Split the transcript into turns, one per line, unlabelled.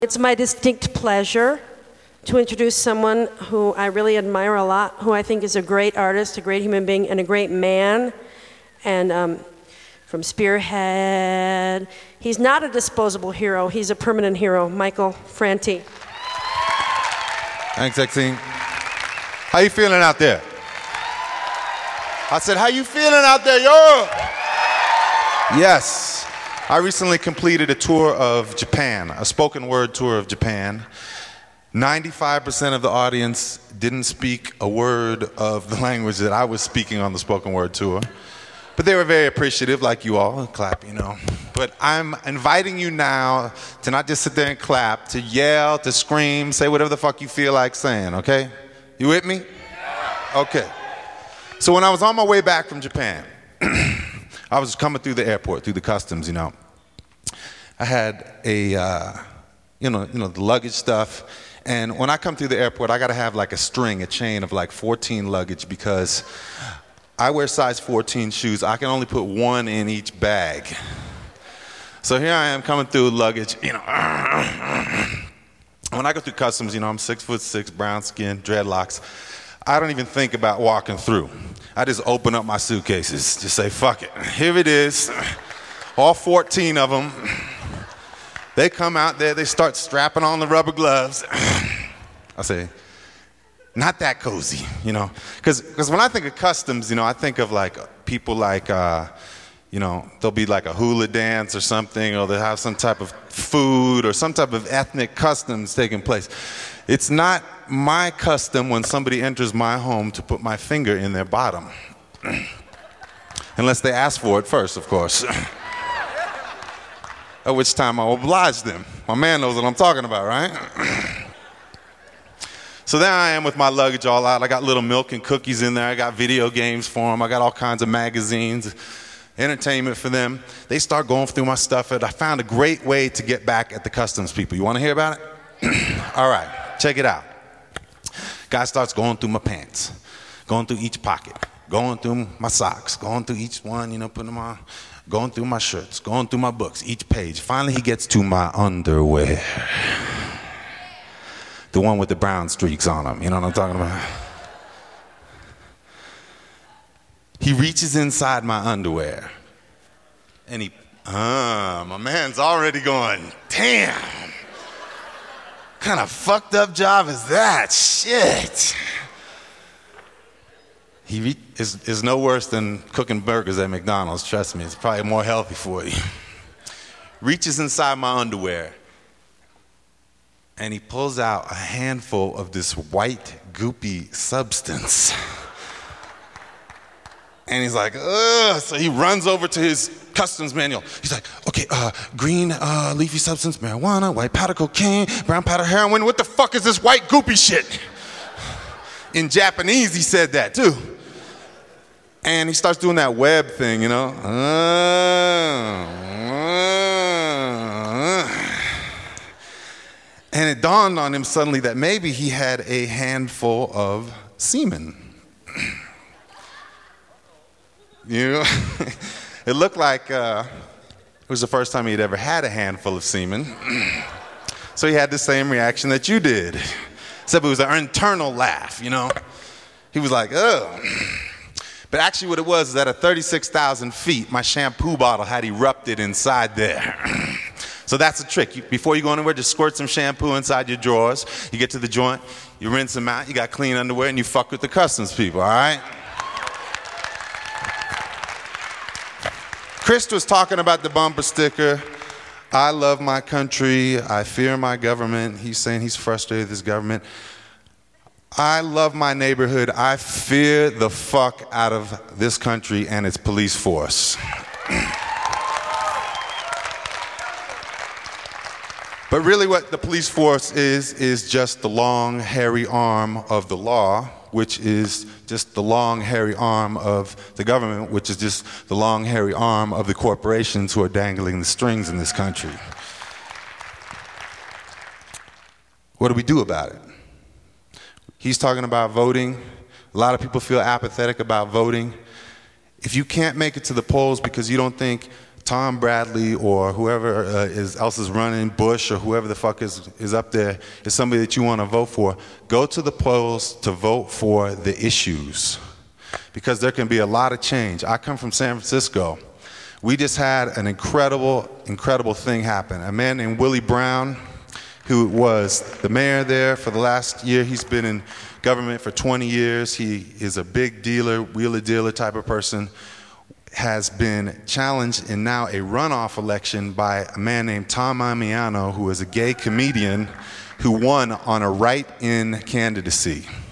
It's my distinct pleasure to introduce someone who I really admire a lot, who I think is a great artist, a great human being, and a great man. And from Spearhead, he's not a disposable hero, he's a permanent hero, Michael Franti.
Thanks, Exene. How you feeling out there? I said, how you feeling out there, yo? Yes. I recently completed a tour of Japan, a spoken word tour of Japan. 95% of the audience didn't speak a word of the language that I was speaking on the spoken word tour. But they were very appreciative, like you all, clap, you know. But I'm inviting you now to not just sit there and clap, to yell, to scream, say whatever the fuck you feel like saying, okay? You with me? Okay. So when I was on my way back from Japan, I was coming through the airport, through the customs, you know. I had a, the luggage stuff. And when I come through the airport, I gotta have like a chain of like 14 luggage because I wear size 14 shoes. I can only put one in each bag. So here I am coming through luggage, you know. When I go through customs, you know, I'm 6'6", brown skin, dreadlocks. I don't even think about walking through. I just open up my suitcases, just say, fuck it. Here it is, all 14 of them. They come out there, they start strapping on the rubber gloves. I say, not that cozy, you know? Because when I think of customs, you know, I think of like people like, there'll be like a hula dance or something, or they'll have some type of food or some type of ethnic customs taking place. It's not my custom when somebody enters my home to put my finger in their bottom. Unless they ask for it first, of course. At which time I'll oblige them. My man knows what I'm talking about, right? So there I am with my luggage all out. I got little milk and cookies in there. I got video games for them. I got all kinds of magazines, entertainment for them. They start going through my stuff, and I found a great way to get back at the customs people. You want to hear about it? All right, check it out. Guy starts going through my pants, going through each pocket, going through my socks, going through each one, you know, putting them on, going through my shirts, going through my books, each page. Finally, he gets to my underwear. The one with the brown streaks on them, you know what I'm talking about? He reaches inside my underwear, and my man's already going, damn, what kind of fucked up job is that? Shit. It's no worse than cooking burgers at McDonald's, trust me, it's probably more healthy for you. Reaches inside my underwear, and he pulls out a handful of this white, goopy substance. And he's like, ugh. So he runs over to his customs manual. He's like, okay, green leafy substance, marijuana, white powder cocaine, brown powder heroin. What the fuck is this white goopy shit? In Japanese, he said that too. And he starts doing that web thing, you know. And it dawned on him suddenly that maybe he had a handful of semen. You know, it looked like it was the first time he'd ever had a handful of semen. So he had the same reaction that you did, except it was an internal laugh, you know. He was like, ugh. But actually what it was is that at 36,000 feet, my shampoo bottle had erupted inside there. So that's a trick. Before you go anywhere, just squirt some shampoo inside your drawers. You get to the joint, you rinse them out, you got clean underwear, and you fuck with the customs people, all right? Chris was talking about the bumper sticker. I love my country. I fear my government. He's saying he's frustrated with his government. I love my neighborhood. I fear the fuck out of this country and its police force. But really what the police force is just the long, hairy arm of the law, which is just the long, hairy arm of the government, which is just the long, hairy arm of the corporations who are dangling the strings in this country. What do we do about it? He's talking about voting. A lot of people feel apathetic about voting. If you can't make it to the polls because you don't think Tom Bradley or whoever else is running, Bush or whoever the fuck is up there, is somebody that you want to vote for, go to the polls to vote for the issues, because there can be a lot of change. I come from San Francisco. We just had an incredible thing happen. A man named Willie Brown, who was the mayor there for the last year. He's been in government for 20 years. He is a big dealer, wheeler dealer type of person, has been challenged in now a runoff election by a man named Tom Amiano, who is a gay comedian who won on a write-in candidacy.